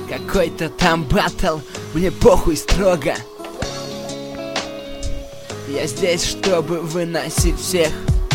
Какой-то там баттл, мне похуй строго. Я здесь, чтобы выносить всех.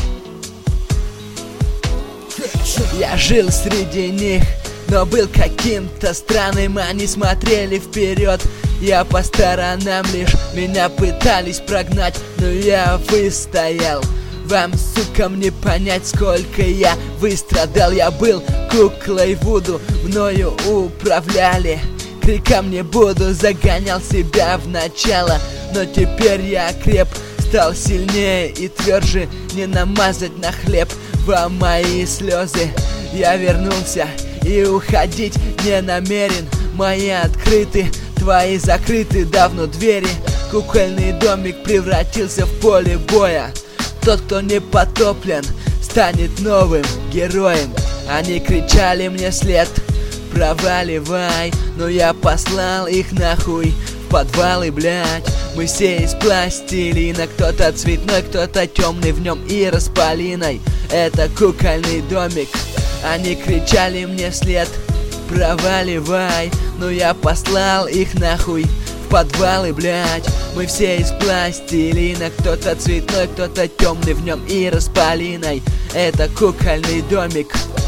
Я жил среди них, но был каким-то странным. Они смотрели вперед, я по сторонам лишь. Меня пытались прогнать, но я выстоял. Вам, сукам, не понять, сколько я выстрадал. Я был куклой Вуду, мною управляли. Криком не буду, загонял себя в начало. Но теперь я креп, стал сильнее и тверже. Не намазать на хлеб вам мои слезы. Я вернулся и уходить не намерен. Мои открыты, твои закрыты давно двери. Кукольный домик превратился в поле боя. Тот, кто не потоплен, станет новым героем. Они кричали мне след: проваливай. Но я послал их нахуй в подвалы, блять. Мы все из пластилина, кто-то цветной, кто-то темный, в нем и распалиной. Это кукольный домик. Они кричали мне вслед: проваливай. Но я послал их нахуй в подвалы, блять. Мы все из пластилина, кто-то цветной, кто-то темный, в нем и распалиной. Это кукольный домик.